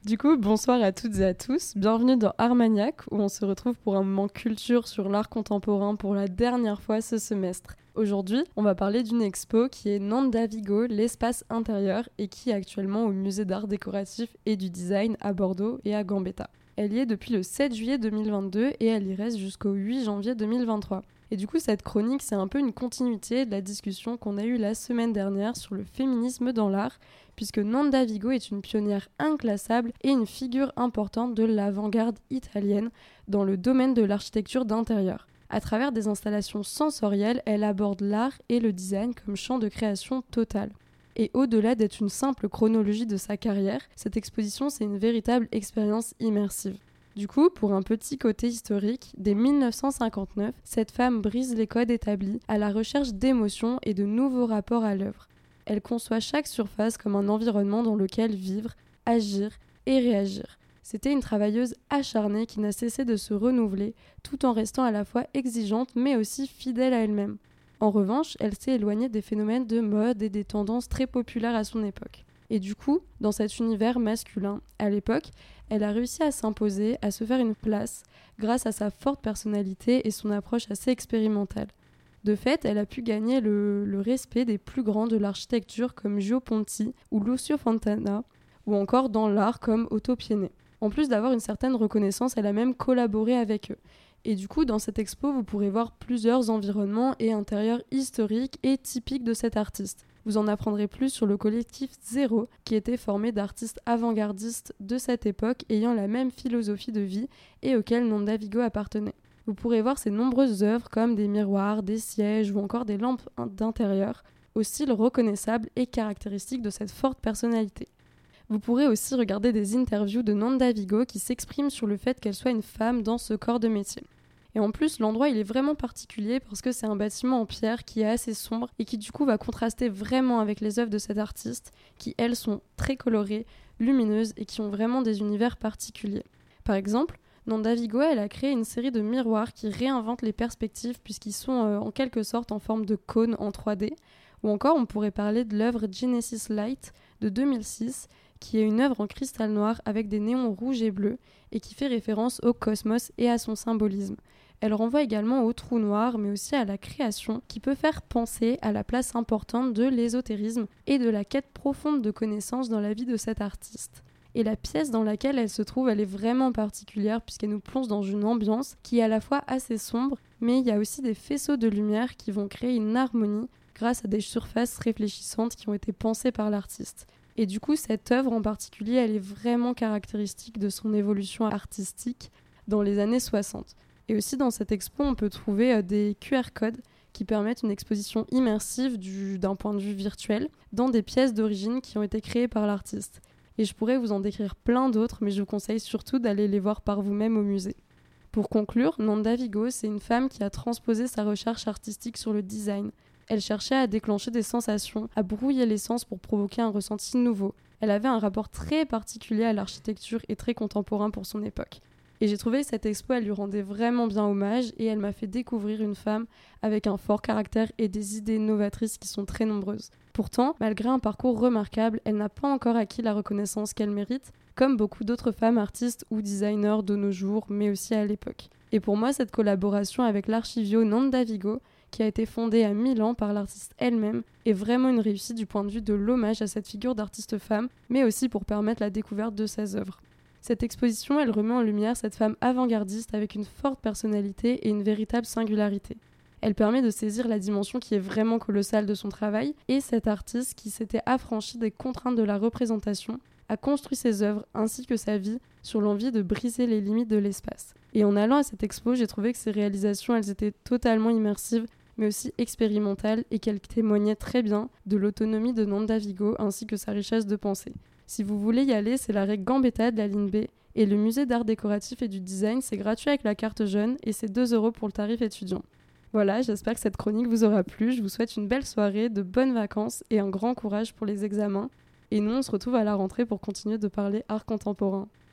Du coup, bonsoir à toutes et à tous, bienvenue dans Armagnac où on se retrouve pour un moment culture sur l'art contemporain pour la dernière fois ce semestre. Aujourd'hui, on va parler d'une expo qui est Nanda Vigo, l'espace intérieur et qui est actuellement au musée d'art décoratif et du design à Bordeaux et à Gambetta. Elle y est depuis le 7 juillet 2022 et elle y reste jusqu'au 8 janvier 2023. Et du coup, cette chronique, c'est un peu une continuité de la discussion qu'on a eue la semaine dernière sur le féminisme dans l'art, puisque Nanda Vigo est une pionnière inclassable et une figure importante de l'avant-garde italienne dans le domaine de l'architecture d'intérieur. À travers des installations sensorielles, elle aborde l'art et le design comme champ de création total. Et au-delà d'être une simple chronologie de sa carrière, cette exposition, c'est une véritable expérience immersive. Du coup, pour un petit côté historique, dès 1959, cette femme brise les codes établis à la recherche d'émotions et de nouveaux rapports à l'œuvre. Elle conçoit chaque surface comme un environnement dans lequel vivre, agir et réagir. C'était une travailleuse acharnée qui n'a cessé de se renouveler, tout en restant à la fois exigeante mais aussi fidèle à elle-même. En revanche, elle s'est éloignée des phénomènes de mode et des tendances très populaires à son époque. Et du coup, dans cet univers masculin, à l'époque, elle a réussi à s'imposer, à se faire une place, grâce à sa forte personnalité et son approche assez expérimentale. De fait, elle a pu gagner le respect des plus grands de l'architecture comme Gio Ponti ou Lucio Fontana, ou encore dans l'art comme Otto Piennet. En plus d'avoir une certaine reconnaissance, elle a même collaboré avec eux. Et du coup, dans cette expo, vous pourrez voir plusieurs environnements et intérieurs historiques et typiques de cet artiste. Vous en apprendrez plus sur le collectif Zéro, qui était formé d'artistes avant-gardistes de cette époque ayant la même philosophie de vie et auquel Nanda Vigo appartenait. Vous pourrez voir ses nombreuses œuvres comme des miroirs, des sièges ou encore des lampes d'intérieur, au style reconnaissable et caractéristique de cette forte personnalité. Vous pourrez aussi regarder des interviews de Nanda Vigo qui s'expriment sur le fait qu'elle soit une femme dans ce corps de métier. Et en plus, l'endroit il est vraiment particulier parce que c'est un bâtiment en pierre qui est assez sombre et qui du coup va contraster vraiment avec les œuvres de cet artiste qui, elles, sont très colorées, lumineuses et qui ont vraiment des univers particuliers. Par exemple, Nanda Vigo, elle a créé une série de miroirs qui réinventent les perspectives puisqu'ils sont en quelque sorte en forme de cône en 3D. Ou encore, on pourrait parler de l'œuvre Genesis Light de 2006 qui est une œuvre en cristal noir avec des néons rouges et bleus et qui fait référence au cosmos et à son symbolisme. Elle renvoie également au trou noir, mais aussi à la création, qui peut faire penser à la place importante de l'ésotérisme et de la quête profonde de connaissances dans la vie de cet artiste. Et la pièce dans laquelle elle se trouve, elle est vraiment particulière puisqu'elle nous plonge dans une ambiance qui est à la fois assez sombre, mais il y a aussi des faisceaux de lumière qui vont créer une harmonie grâce à des surfaces réfléchissantes qui ont été pensées par l'artiste. Et du coup, cette œuvre en particulier, elle est vraiment caractéristique de son évolution artistique dans les années 60. Et aussi dans cette expo, on peut trouver des QR codes qui permettent une exposition immersive d'un point de vue virtuel dans des pièces d'origine qui ont été créées par l'artiste. Et je pourrais vous en décrire plein d'autres, mais je vous conseille surtout d'aller les voir par vous-même au musée. Pour conclure, Nanda Vigo, c'est une femme qui a transposé sa recherche artistique sur le design. Elle cherchait à déclencher des sensations, à brouiller les sens pour provoquer un ressenti nouveau. Elle avait un rapport très particulier à l'architecture et très contemporain pour son époque. Et j'ai trouvé que cette expo, elle lui rendait vraiment bien hommage et elle m'a fait découvrir une femme avec un fort caractère et des idées novatrices qui sont très nombreuses. Pourtant, malgré un parcours remarquable, elle n'a pas encore acquis la reconnaissance qu'elle mérite, comme beaucoup d'autres femmes artistes ou designers de nos jours, mais aussi à l'époque. Et pour moi, cette collaboration avec l'archivio Nanda Vigo, qui a été fondée à Milan par l'artiste elle-même, est vraiment une réussite du point de vue de l'hommage à cette figure d'artiste femme, mais aussi pour permettre la découverte de ses œuvres. Cette exposition, elle remet en lumière cette femme avant-gardiste avec une forte personnalité et une véritable singularité. Elle permet de saisir la dimension qui est vraiment colossale de son travail et cet artiste qui s'était affranchi des contraintes de la représentation a construit ses œuvres ainsi que sa vie sur l'envie de briser les limites de l'espace. Et en allant à cette expo, j'ai trouvé que ses réalisations, elles étaient totalement immersives mais aussi expérimentales et qu'elles témoignaient très bien de l'autonomie de Nanda Vigo ainsi que sa richesse de pensée. Si vous voulez y aller, c'est l'arrêt Gambetta de la ligne B et le musée d'art décoratif et du design, c'est gratuit avec la carte jeune et c'est 2 € pour le tarif étudiant. Voilà, j'espère que cette chronique vous aura plu. Je vous souhaite une belle soirée, de bonnes vacances et un grand courage pour les examens. Et nous, on se retrouve à la rentrée pour continuer de parler art contemporain.